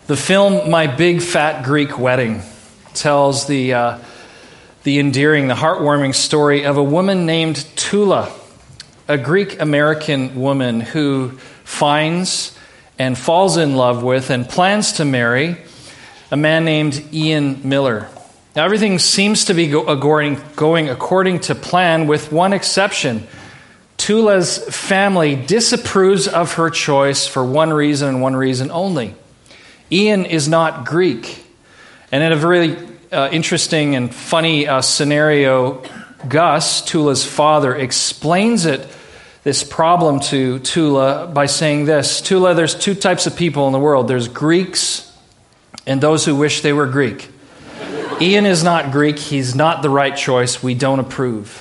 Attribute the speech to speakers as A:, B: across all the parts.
A: The film My Big Fat Greek Wedding tells the endearing, the heartwarming story of a woman named Tula, a Greek-American woman who finds and falls in love with and plans to marry a man named Ian Miller. Now, everything seems to be going according to plan, with one exception. Tula's family disapproves of her choice for one reason and one reason only. Ian is not Greek. And in a very interesting and funny scenario, Gus, Tula's father, explains this problem to Tula by saying this: Tula, there's two types of people in the world. There's Greeks and those who wish they were Greek. Ian is not Greek. He's not the right choice. We don't approve.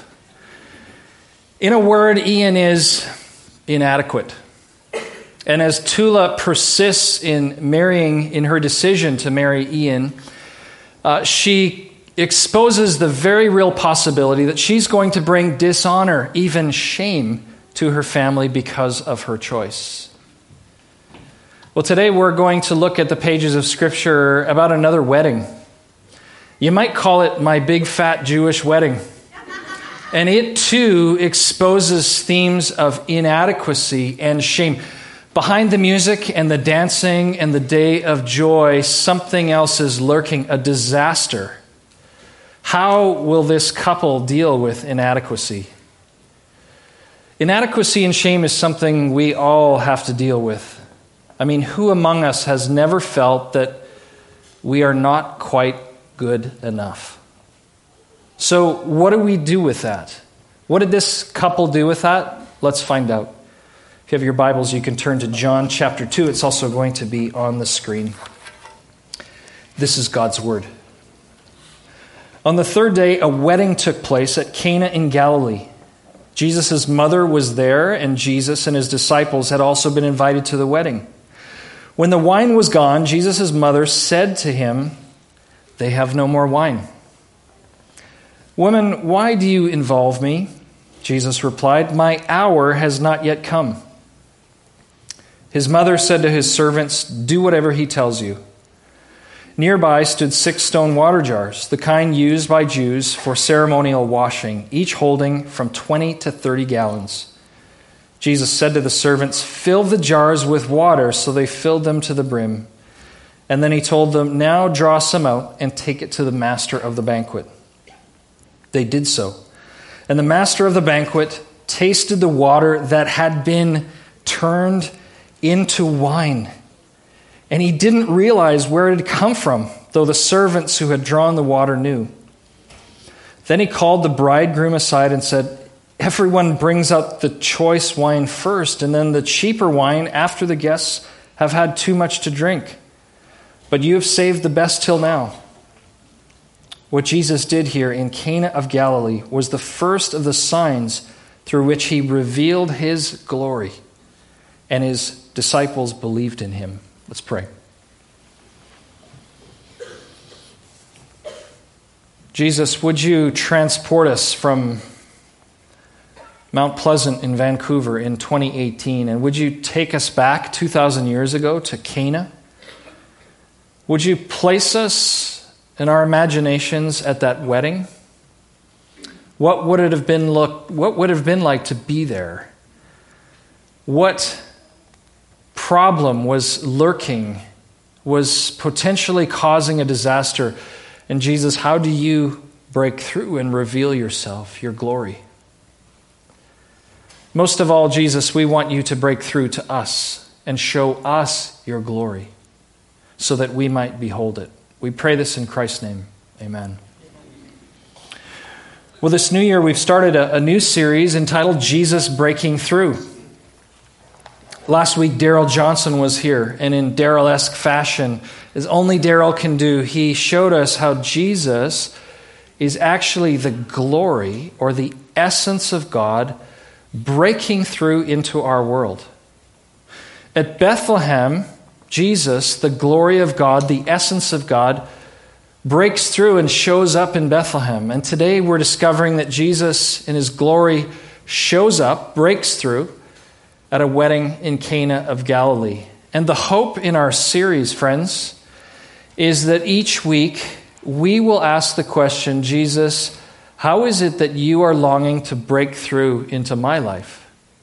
A: In a word, Ian is inadequate. And as Tula persists in her decision to marry Ian, she exposes the very real possibility that she's going to bring dishonor, even shame, to her family because of her choice. Well, today we're going to look at the pages of Scripture about another wedding. You might call it My Big Fat Jewish Wedding. And it too exposes themes of inadequacy and shame. Behind the music and the dancing and the day of joy, something else is lurking, a disaster. How will this couple deal with inadequacy? Inadequacy and shame is something we all have to deal with. I mean, who among us has never felt that we are not quite good enough? So what do we do with that? What did this couple do with that? Let's find out. If you have your Bibles, you can turn to John chapter 2. It's also going to be on the screen. This is God's Word. On the third day, a wedding took place at Cana in Galilee. Jesus' mother was there, and Jesus and his disciples had also been invited to the wedding. When the wine was gone, Jesus' mother said to him, "They have no more wine." "Woman, why do you involve me?" Jesus replied, "My hour has not yet come." His mother said to his servants, "Do whatever he tells you." Nearby stood 6 stone water jars, the kind used by Jews for ceremonial washing, each holding from 20 to 30 gallons. Jesus said to the servants, "Fill the jars with water," so they filled them to the brim. And then he told them, "Now draw some out and take it to the master of the banquet." They did so. And the master of the banquet tasted the water that had been turned into wine. And he didn't realize where it had come from, though the servants who had drawn the water knew. Then he called the bridegroom aside and said, "Everyone brings out the choice wine first, and then the cheaper wine after the guests have had too much to drink. But you have saved the best till now." What Jesus did here in Cana of Galilee was the first of the signs through which he revealed his glory, and his disciples believed in him. Let's pray. Jesus, would you transport us from Mount Pleasant in Vancouver in 2018, and would you take us back 2,000 years ago to Cana? Would you place us in our imaginations at that wedding? What would it have been like to be there? What problem was lurking, was potentially causing a disaster? And Jesus, how do you break through and reveal yourself, your glory? Most of all, Jesus, we want you to break through to us and show us your glory so that we might behold it. We pray this in Christ's name. Amen. Well, this new year we've started a new series entitled Jesus Breaking Through. Last week, Daryl Johnson was here, and in Daryl-esque fashion, as only Daryl can do, he showed us how Jesus is actually the glory or the essence of God breaking through into our world. At Bethlehem, Jesus, the glory of God, the essence of God, breaks through and shows up in Bethlehem. And today we're discovering that Jesus in his glory shows up, breaks through, at a wedding in Cana of Galilee. And the hope in our series, friends, is that each week we will ask the question, Jesus, how is it that you are longing to break through into my life?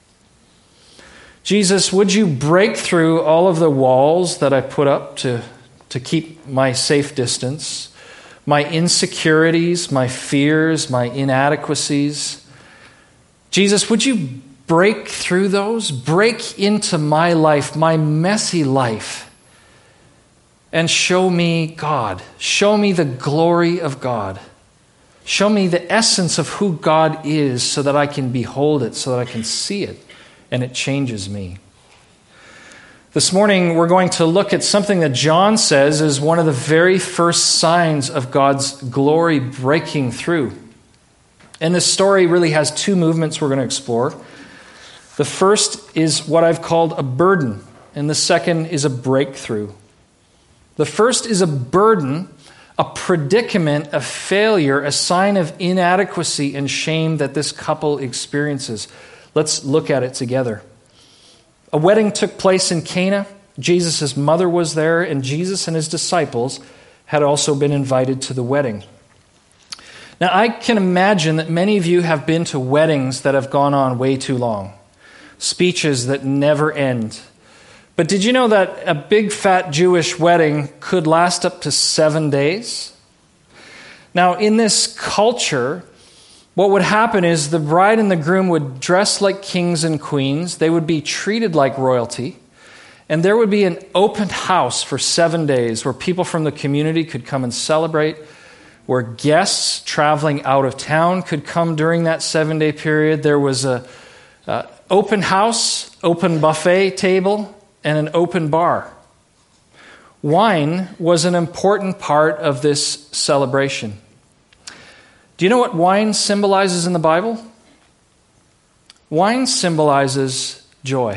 A: Jesus, would you break through all of the walls that I put up to keep my safe distance, my insecurities, my fears, my inadequacies? Jesus, would you break through those? Break into my life, my messy life, and show me God. Show me the glory of God. Show me the essence of who God is so that I can behold it, so that I can see it, and it changes me. This morning, we're going to look at something that John says is one of the very first signs of God's glory breaking through. And this story really has two movements we're going to explore. The first is what I've called a burden, and the second is a breakthrough. The first is a burden, a predicament, a failure, a sign of inadequacy and shame that this couple experiences. Let's look at it together. A wedding took place in Cana. Jesus' mother was there, and Jesus and his disciples had also been invited to the wedding. Now, I can imagine that many of you have been to weddings that have gone on way too long, speeches that never end. But did you know that a big fat Jewish wedding could last up to 7 days? Now, in this culture, what would happen is the bride and the groom would dress like kings and queens. They would be treated like royalty. And there would be an open house for 7 days where people from the community could come and celebrate, where guests traveling out of town could come during that 7-day period. There was a open house, open buffet table, and an open bar. Wine was an important part of this celebration. Do you know what wine symbolizes in the Bible? Wine symbolizes joy,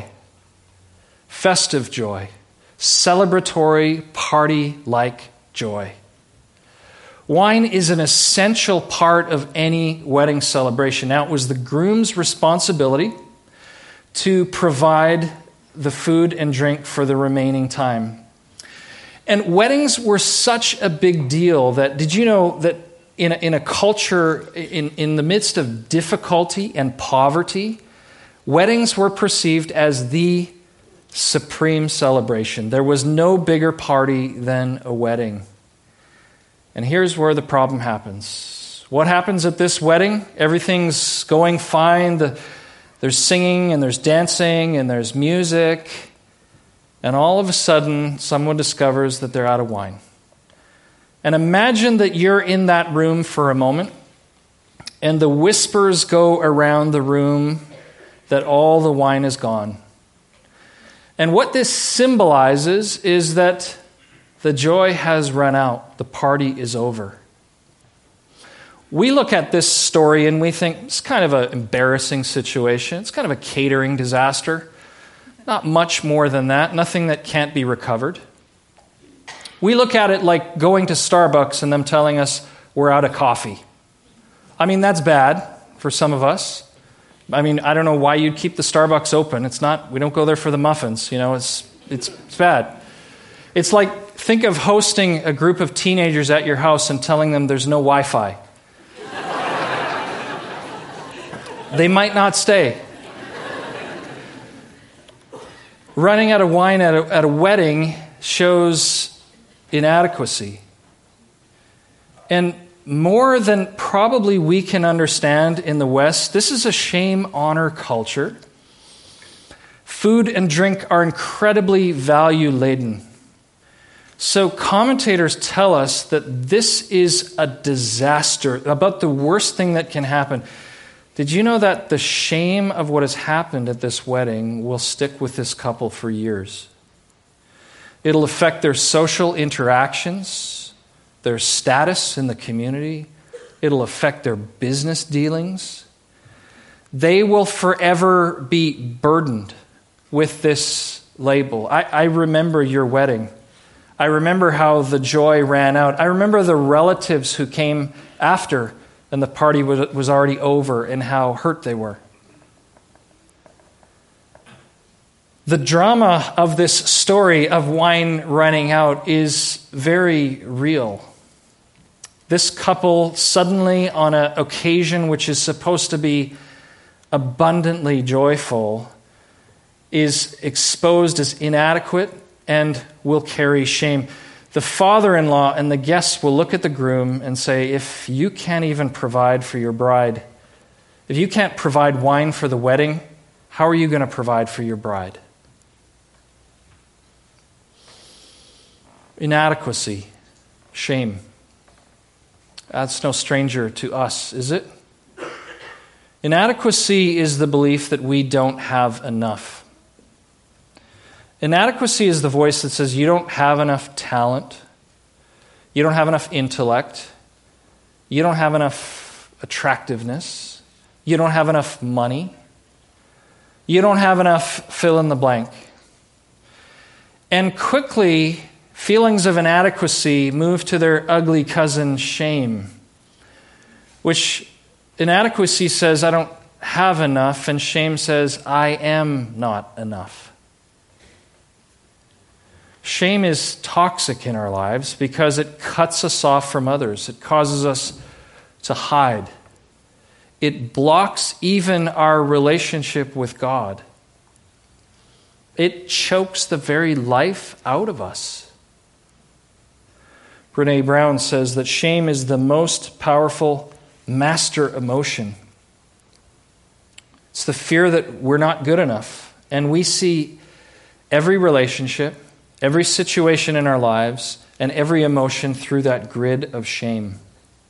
A: festive joy, celebratory, party-like joy. Wine is an essential part of any wedding celebration. Now, it was the groom's responsibility to provide the food and drink for the remaining time. And weddings were such a big deal that, did you know that in a culture in the midst of difficulty and poverty, weddings were perceived as the supreme celebration. There was no bigger party than a wedding. And here's where the problem happens. What happens at this wedding? Everything's going fine. There's singing and there's dancing and there's music. And all of a sudden, someone discovers that they're out of wine. And imagine that you're in that room for a moment, and the whispers go around the room that all the wine is gone. And what this symbolizes is that the joy has run out. The party is over. We look at this story and we think it's kind of an embarrassing situation. It's kind of a catering disaster. Not much more than that. Nothing that can't be recovered. We look at it like going to Starbucks and them telling us we're out of coffee. I mean, that's bad for some of us. I mean, I don't know why you'd keep the Starbucks open. It's not, we don't go there for the muffins. You know, it's bad. It's like, think of hosting a group of teenagers at your house and telling them there's no Wi-Fi. They might not stay. Running out of wine at a wedding shows inadequacy. And more than probably we can understand in the West, this is a shame-honor culture. Food and drink are incredibly value-laden. So commentators tell us that this is a disaster, about the worst thing that can happen. Did you know that the shame of what has happened at this wedding will stick with this couple for years? It'll affect their social interactions, their status in the community. It'll affect their business dealings. They will forever be burdened with this label. I remember your wedding. I remember how the joy ran out. I remember the relatives who came after and the party was already over and how hurt they were. The drama of this story of wine running out is very real. This couple suddenly, on an occasion which is supposed to be abundantly joyful, is exposed as inadequate and will carry shame. The father-in-law and the guests will look at the groom and say, if you can't even provide for your bride, if you can't provide wine for the wedding, how are you going to provide for your bride? Inadequacy, shame. That's no stranger to us, is it? Inadequacy is the belief that we don't have enough. Inadequacy is the voice that says you don't have enough talent, you don't have enough intellect, you don't have enough attractiveness, you don't have enough money, you don't have enough fill in the blank. And quickly, feelings of inadequacy move to their ugly cousin, shame, which inadequacy says, I don't have enough, and shame says, I am not enough. Shame is toxic in our lives because it cuts us off from others. It causes us to hide. It blocks even our relationship with God. It chokes the very life out of us. Brené Brown says that shame is the most powerful master emotion. It's the fear that we're not good enough. And we see every relationship, every situation in our lives, and every emotion through that grid of shame.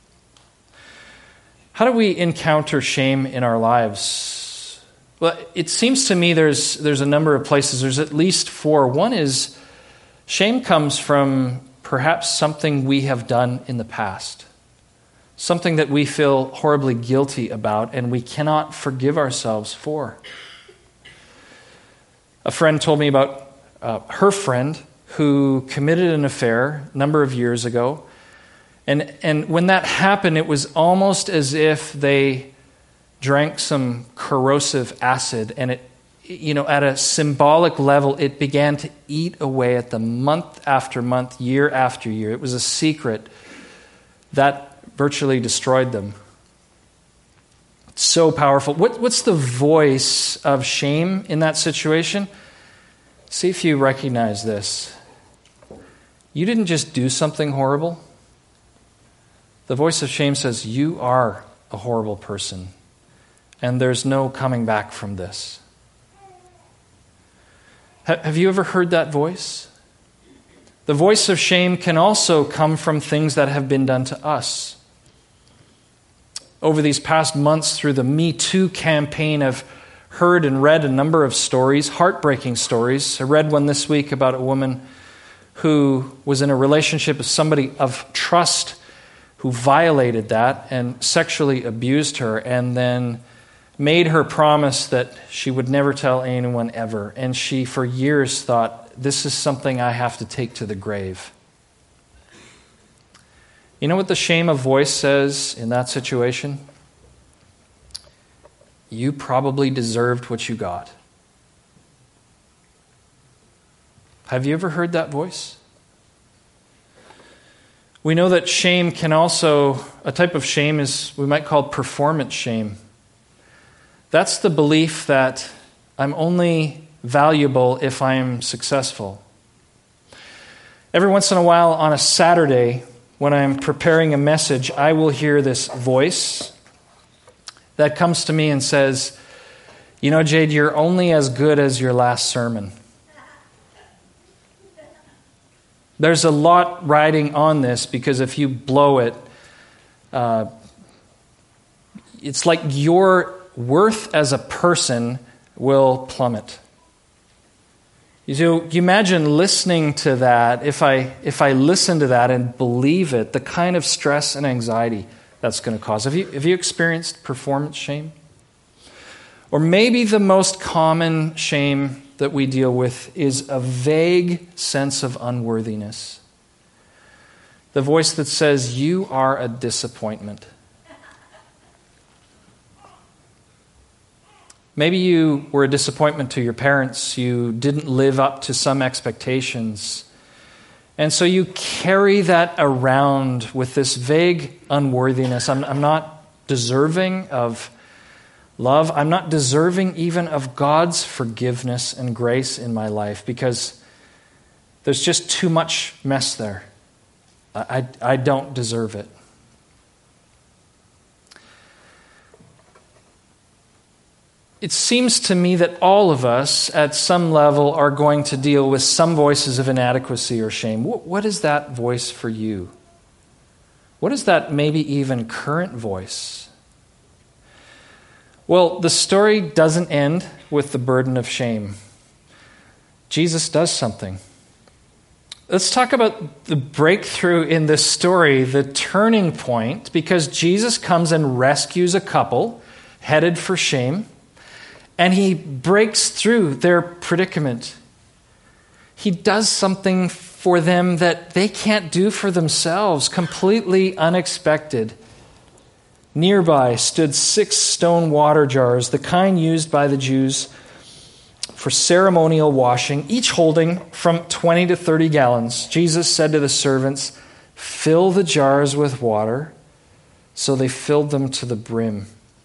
A: How do we encounter shame in our lives? Well, it seems to me there's a number of places. There's at least 4. One is shame comes from perhaps something we have done in the past. Something that we feel horribly guilty about and we cannot forgive ourselves for. A friend told me about her friend who committed an affair a number of years ago. And when that happened, it was almost as if they drank some corrosive acid, and it, at a symbolic level, it began to eat away at them month after month, year after year. It was a secret that virtually destroyed them. It's so powerful. What's the voice of shame in that situation? See if you recognize this. You didn't just do something horrible. The voice of shame says, you are a horrible person, and there's no coming back from this. Have you ever heard that voice? The voice of shame can also come from things that have been done to us. Over these past months, through the Me Too campaign, I've heard and read a number of stories, heartbreaking stories. I read one this week about a woman who was in a relationship with somebody of trust who violated that and sexually abused her, and then made her promise that she would never tell anyone ever. And she, for years, thought, this is something I have to take to the grave. You know what the shame of voice says in that situation? You probably deserved what you got. Have you ever heard that voice? We know that shame can also, a type of shame is we might call performance shame. That's the belief that I'm only valuable if I'm successful. Every once in a while on a Saturday, when I'm preparing a message, I will hear this voice that comes to me and says, Jade, you're only as good as your last sermon. There's a lot riding on this because if you blow it, it's like your worth as a person will plummet. You imagine listening to that, if I listen to that and believe it, the kind of stress and anxiety that's going to cause. Have you experienced performance shame? Or maybe the most common shame that we deal with is a vague sense of unworthiness. The voice that says, you are a disappointment. Maybe you were a disappointment to your parents. You didn't live up to some expectations. And so you carry that around with this vague unworthiness. I'm not deserving of love. I'm not deserving even of God's forgiveness and grace in my life because there's just too much mess there. I don't deserve it. It seems to me that all of us at some level are going to deal with some voices of inadequacy or shame. What is that voice for you? What is that maybe even current voice? Well, the story doesn't end with the burden of shame. Jesus does something. Let's talk about the breakthrough in this story, the turning point, because Jesus comes and rescues a couple headed for shame. And he breaks through their predicament. He does something for them that they can't do for themselves, completely unexpected. Nearby stood 6 stone water jars, the kind used by the Jews for ceremonial washing, each holding from 20 to 30 gallons. Jesus said to the servants, "Fill the jars with water." So they filled them to the brim.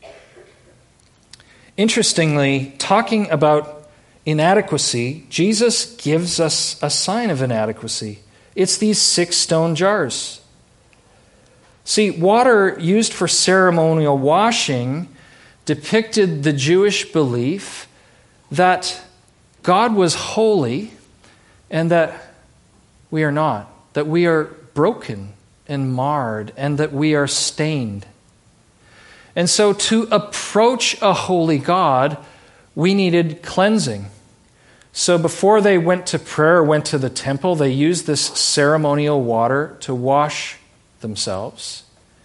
A: Interestingly, talking about inadequacy, Jesus gives us a sign of inadequacy. It's these 6 stone jars. See, water used for ceremonial washing depicted the Jewish belief that God was holy and that we are not, that we are broken and marred and that we are stained. And so to approach a holy God, we needed cleansing. So before they went to prayer or went to the temple, they used this ceremonial water to wash themselves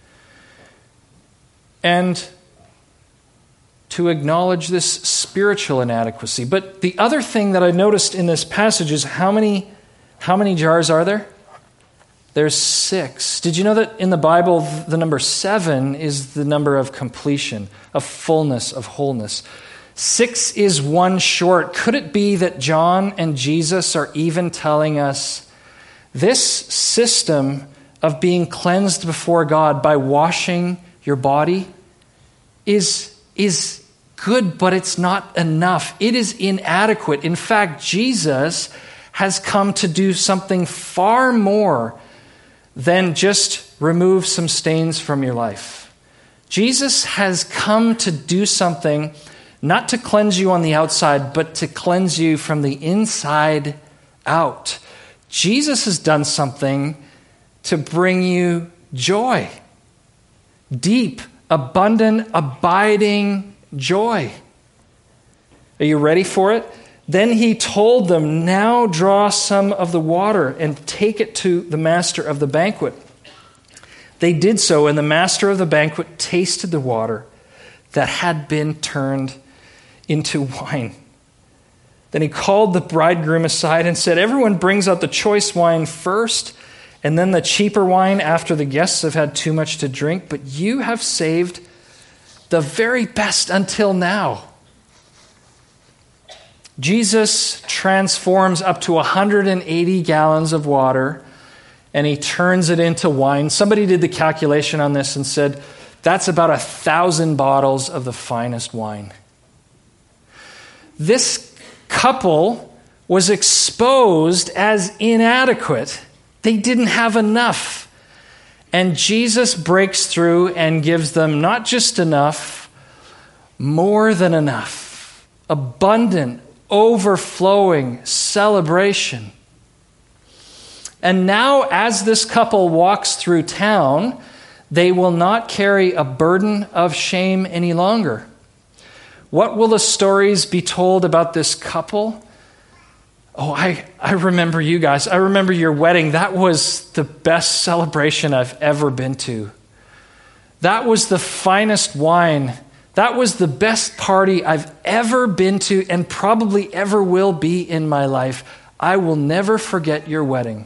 A: and to acknowledge this spiritual inadequacy. But the other thing that I noticed in this passage is how many jars are there? There's 6. Did you know that in the Bible, the number 7 is the number of completion, of fullness, of wholeness? 6 is 1 short. Could it be that John and Jesus are even telling us this system of being cleansed before God by washing your body is good, but it's not enough. It is inadequate. In fact, Jesus has come to do something far more than just remove some stains from your life. Jesus has come to do something not to cleanse you on the outside, but to cleanse you from the inside out. Jesus has done something to bring you joy. Deep, abundant, abiding joy. Are you ready for it? Then he told them, "Now draw some of the water and take it to the master of the banquet." They did so, and the master of the banquet tasted the water that had been turned into wine. Then he called the bridegroom aside and said, "Everyone brings out the choice wine first, and then the cheaper wine after the guests have had too much to drink, but you have saved the very best until now." Jesus transforms up to 180 gallons of water and he turns it into wine. Somebody did the calculation on this and said, that's about 1,000 bottles of the finest wine. This couple was exposed as inadequate. They didn't have enough. And Jesus breaks through and gives them not just enough, more than enough. Abundant, overflowing celebration. And now, as this couple walks through town, they will not carry a burden of shame any longer. What will the stories be told about this couple? Oh, I remember you guys. I remember your wedding. That was the best celebration I've ever been to. That was the finest wine. That was the best party I've ever been to and probably ever will be in my life. I will never forget your wedding.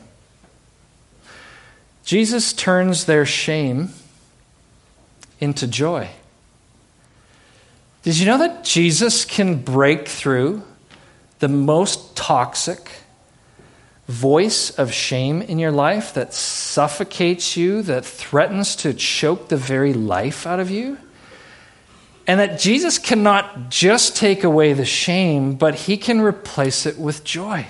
A: Jesus turns their shame into joy. Did you know that Jesus can break through the most toxic, voice of shame in your life that suffocates you, that threatens to choke the very life out of you. And that Jesus cannot just take away the shame, but he can replace it with joy.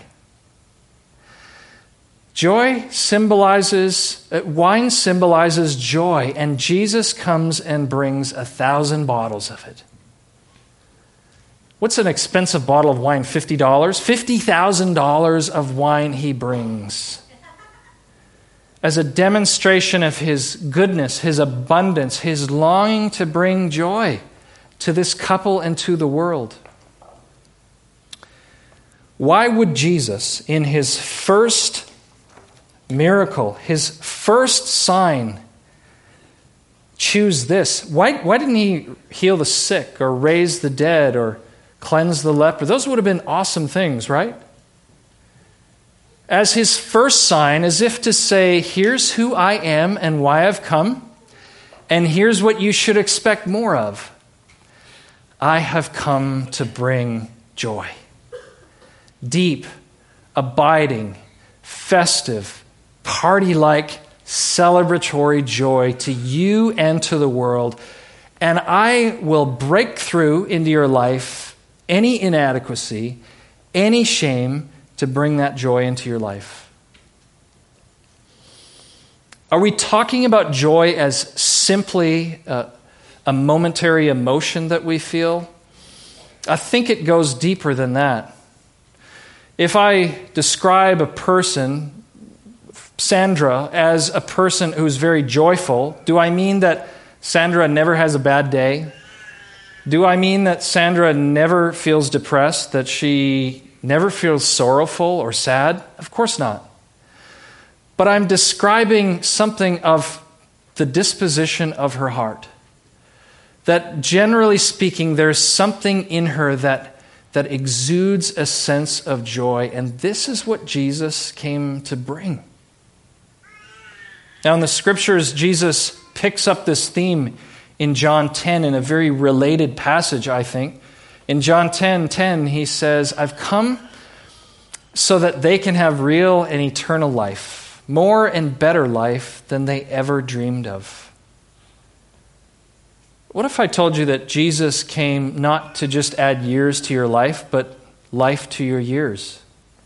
A: Wine symbolizes joy, and Jesus comes and brings 1,000 bottles of it. What's an expensive bottle of wine? $50? $50,000 of wine he brings as a demonstration of his goodness, his abundance, his longing to bring joy to this couple and to the world. Why would Jesus, in his first miracle, his first sign, choose this? Why didn't he heal the sick or raise the dead or cleanse the leper? Those would have been awesome things, right? As his first sign, as if to say, here's who I am and why I've come, and here's what you should expect more of. I have come to bring joy. Deep, abiding, festive, party-like, celebratory joy to you and to the world. And I will break through into your life any inadequacy, any shame, to bring that joy into your life. Are we talking about joy as simply a momentary emotion that we feel? I think it goes deeper than that. If I describe a person, Sandra, as a person who's very joyful, do I mean that Sandra never has a bad day? Do I mean that Sandra never feels depressed, that she never feels sorrowful or sad? Of course not. But I'm describing something of the disposition of her heart. That generally speaking, there's something in her that exudes a sense of joy, and this is what Jesus came to bring. Now in the scriptures, Jesus picks up this theme in John 10 in a very related passage, I think. In John 10:10, he says, I've come so that they can have real and eternal life, more and better life than they ever dreamed of. What if I told you that Jesus came not to just add years to your life, but life to your years?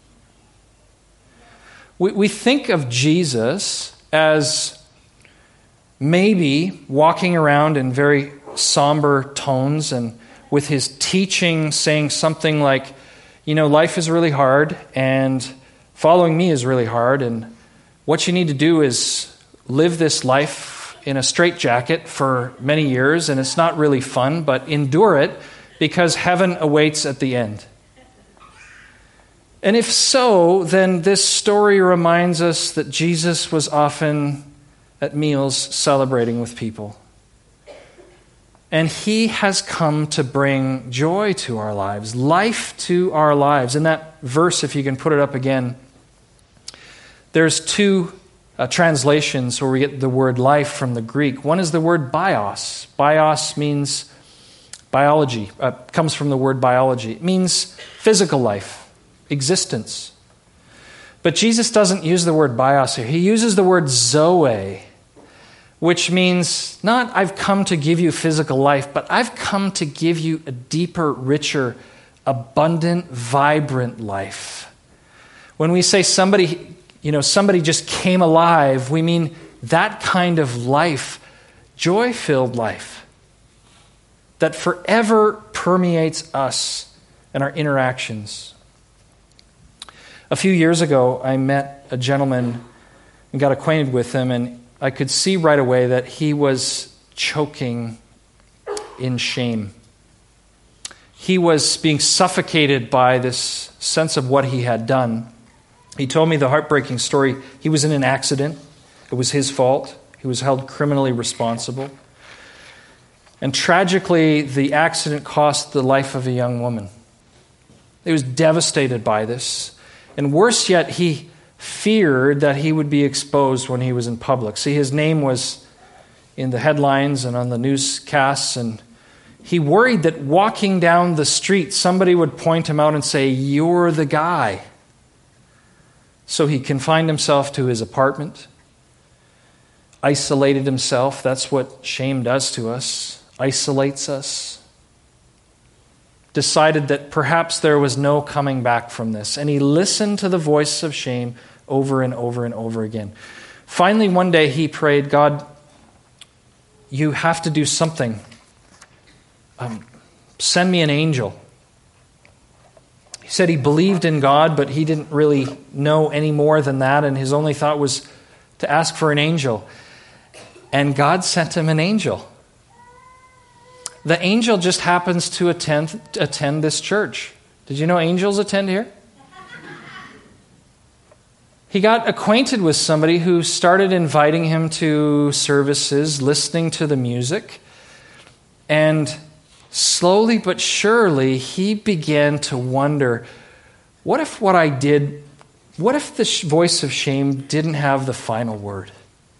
A: We think of Jesus as maybe walking around in very somber tones and with his teaching saying something like, life is really hard and following me is really hard, and what you need to do is live this life in a straitjacket for many years, and it's not really fun, but endure it because heaven awaits at the end. And if so, then this story reminds us that Jesus was often at meals celebrating with people. And he has come to bring joy to our lives, life to our lives. In that verse, if you can put it up again, there's two translations where we get the word life from the Greek. One is the word bios. Bios means biology, comes from the word biology. It means physical life, existence. But Jesus doesn't use the word bios here. He uses the word zoe, which means not I've come to give you physical life, but I've come to give you a deeper, richer, abundant, vibrant life. When we say somebody just came alive, we mean that kind of life, joy-filled life, that forever permeates us and our interactions. A few years ago, I met a gentleman and got acquainted with him, and I could see right away that he was choking in shame. He was being suffocated by this sense of what he had done. He told me the heartbreaking story. He was in an accident. It was his fault. He was held criminally responsible. And tragically, the accident cost the life of a young woman. He was devastated by this. And worse yet, he feared that he would be exposed when he was in public. See, his name was in the headlines and on the newscasts, and he worried that walking down the street, somebody would point him out and say, "You're the guy." So he confined himself to his apartment, isolated himself. That's what shame does to us, isolates us. Decided that perhaps there was no coming back from this. And he listened to the voice of shame over and over and over again. Finally, one day he prayed, God, you have to do something. Send me an angel. He said he believed in God, but he didn't really know any more than that, and his only thought was to ask for an angel. And God sent him an angel. The angel just happens to attend this church. Did you know angels attend here? He got acquainted with somebody who started inviting him to services, listening to the music, and slowly but surely he began to wonder, what if the voice of shame didn't have the final word?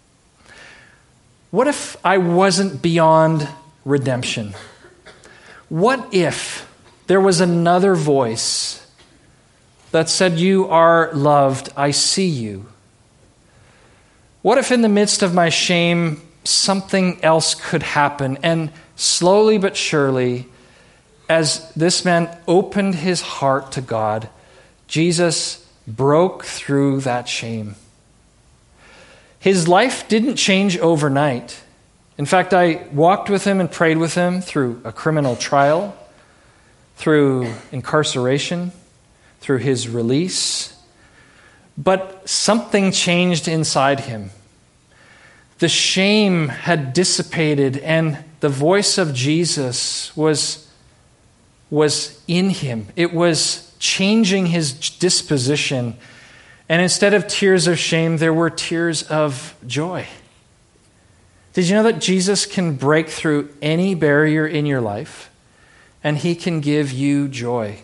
A: What if I wasn't beyond redemption? What if there was another voice that said, you are loved, I see you? What if in the midst of my shame, something else could happen? And slowly but surely, as this man opened his heart to God, Jesus broke through that shame. His life didn't change overnight. In fact, I walked with him and prayed with him through a criminal trial, through incarceration, through his release. But something changed inside him. The shame had dissipated, and the voice of Jesus was in him. It was changing his disposition. And instead of tears of shame, there were tears of joy. Did you know that Jesus can break through any barrier in your life, and he can give you joy?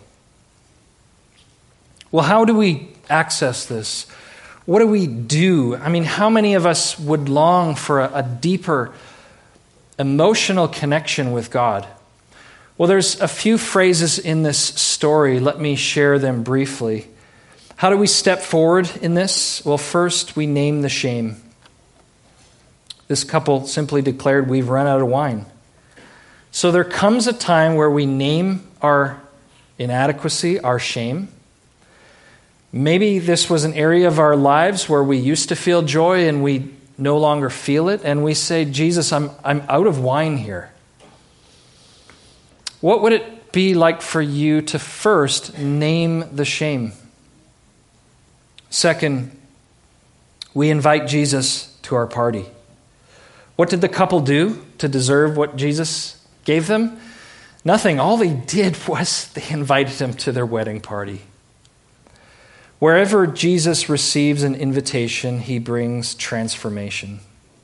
A: Well, how do we access this? What do we do? I mean, how many of us would long for a deeper emotional connection with God? Well, there's a few phrases in this story. Let me share them briefly. How do we step forward in this? Well, first, we name the shame. This couple simply declared, we've run out of wine. So there comes a time where we name our inadequacy, our shame. Maybe this was an area of our lives where we used to feel joy and we no longer feel it, and we say, Jesus, I'm out of wine here. What would it be like for you to first name the shame? Second, we invite Jesus to our party. What did the couple do to deserve what Jesus gave them? Nothing. All they did was they invited him to their wedding party. Wherever Jesus receives an invitation, he brings transformation.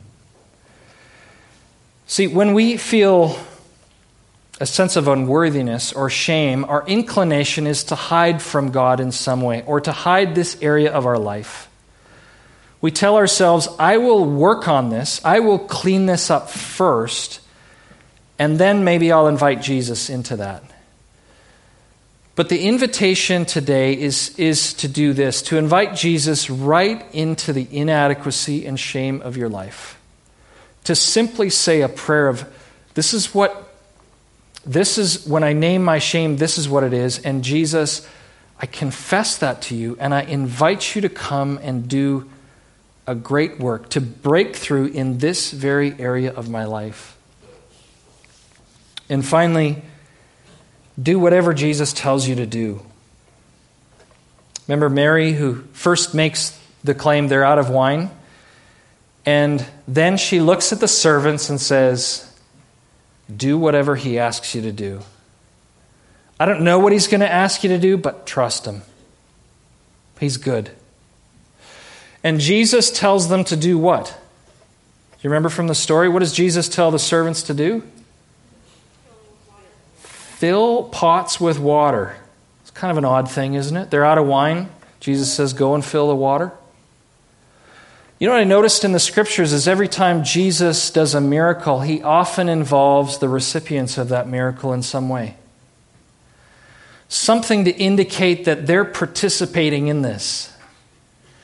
A: See, when we feel a sense of unworthiness or shame, our inclination is to hide from God in some way, or to hide this area of our life. We tell ourselves, I will work on this, I will clean this up first, and then maybe I'll invite Jesus into that. But the invitation today is to do this, to invite Jesus right into the inadequacy and shame of your life. To simply say a prayer of, this is when I name my shame, this is what it is. And Jesus, I confess that to you, and I invite you to come and do a great work, to break through in this very area of my life. And finally, do whatever Jesus tells you to do. Remember Mary, who first makes the claim they're out of wine, and then she looks at the servants and says, do whatever he asks you to do. I don't know what he's going to ask you to do, but trust him. He's good. And Jesus tells them to do what? Do you remember from the story? What does Jesus tell the servants to do? Fill pots with water. It's kind of an odd thing, isn't it? They're out of wine. Jesus says, go and fill the water. You know what I noticed in the scriptures is every time Jesus does a miracle, he often involves the recipients of that miracle in some way. Something to indicate that they're participating in this.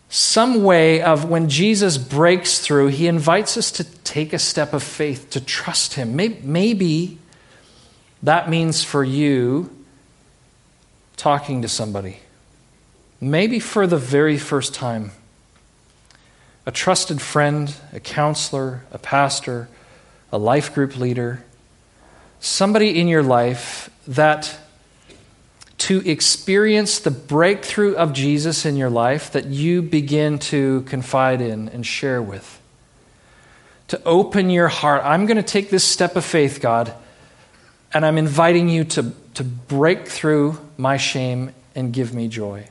A: some way of when Jesus breaks through, he invites us to take a step of faith, to trust him. Maybe that means for you talking to somebody. Maybe for the very first time. A trusted friend, a counselor, a pastor, a life group leader. Somebody in your life that to experience the breakthrough of Jesus in your life that you begin to confide in and share with. To open your heart. I'm going to take this step of faith, God, and I'm inviting you to break through my shame and give me joy.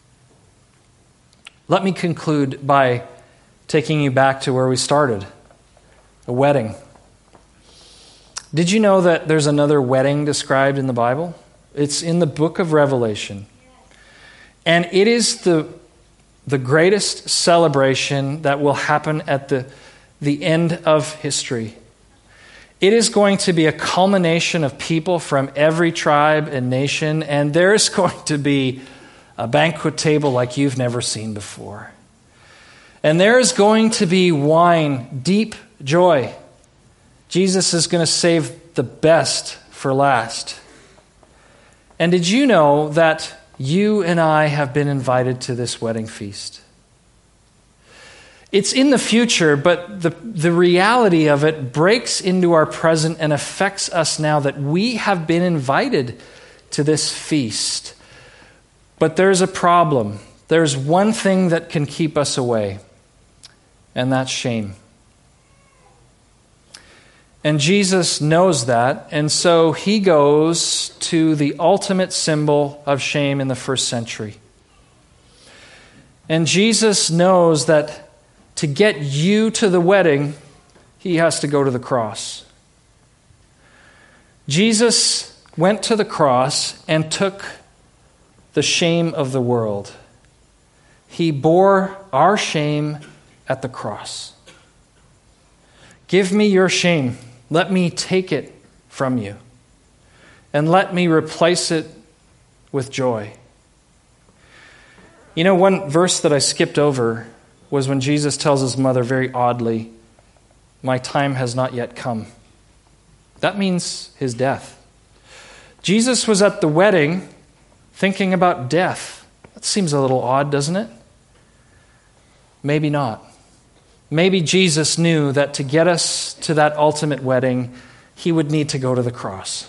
A: Let me conclude by taking you back to where we started, a wedding. Did you know that there's another wedding described in the Bible? It's in the book of Revelation. And it is the greatest celebration that will happen at the end of history. It is going to be a culmination of people from every tribe and nation, and there's going to be a banquet table like you've never seen before. And there's going to be wine, deep joy. Jesus is going to save the best for last. And did you know that you and I have been invited to this wedding feast? It's in the future, but the reality of it breaks into our present and affects us now that we have been invited to this feast. But there's a problem. There's one thing that can keep us away, and that's shame. And Jesus knows that, and so he goes to the ultimate symbol of shame in the first century. And Jesus knows that to get you to the wedding, he has to go to the cross. Jesus went to the cross and took the shame of the world. He bore our shame at the cross. Give me your shame. Let me take it from you. And let me replace it with joy. You know, one verse that I skipped over was when Jesus tells his mother very oddly, "My time has not yet come." That means his death. Jesus was at the wedding thinking about death. That seems a little odd, doesn't it? Maybe not. Maybe Jesus knew that to get us to that ultimate wedding, he would need to go to the cross.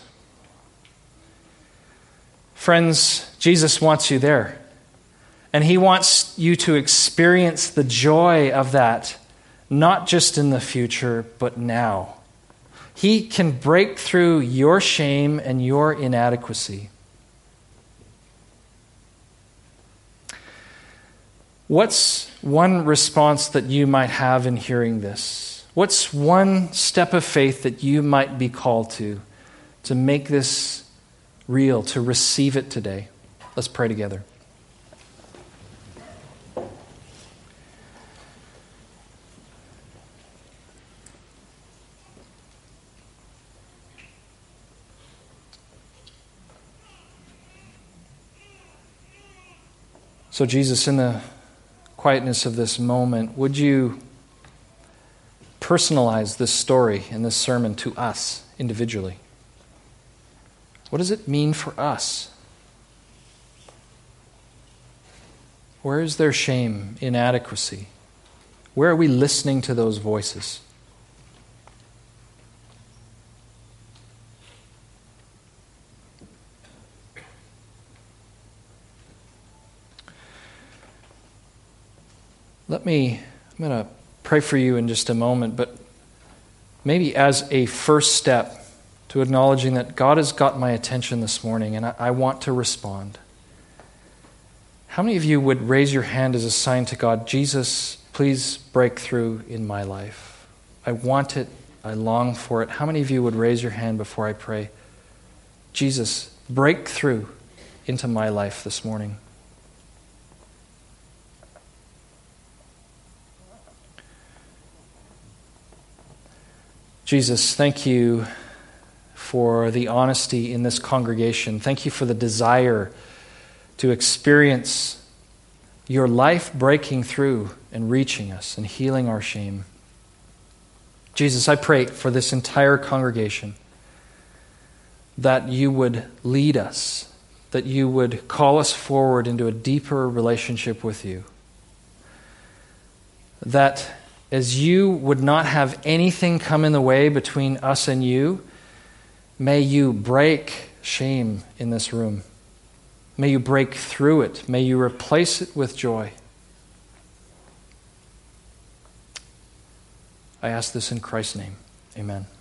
A: Friends, Jesus wants you there. And he wants you to experience the joy of that, not just in the future, but now. He can break through your shame and your inadequacy. What's one response that you might have in hearing this? What's one step of faith that you might be called to make this real, to receive it today? Let's pray together. So Jesus, in the quietness of this moment, would you personalize this story and this sermon to us individually? What does it mean for us? Where is there shame, inadequacy? Where are we listening to those voices? I'm going to pray for you in just a moment, but maybe as a first step to acknowledging that God has got my attention this morning and I want to respond. How many of you would raise your hand as a sign to God, Jesus, please break through in my life? I want it. I long for it. How many of you would raise your hand before I pray? Jesus, break through into my life this morning. Jesus, thank you for the honesty in this congregation. Thank you for the desire to experience your life breaking through and reaching us and healing our shame. Jesus, I pray for this entire congregation that you would lead us, that you would call us forward into a deeper relationship with you. That as you would not have anything come in the way between us and you, may you break shame in this room. May you break through it. May you replace it with joy. I ask this in Christ's name. Amen.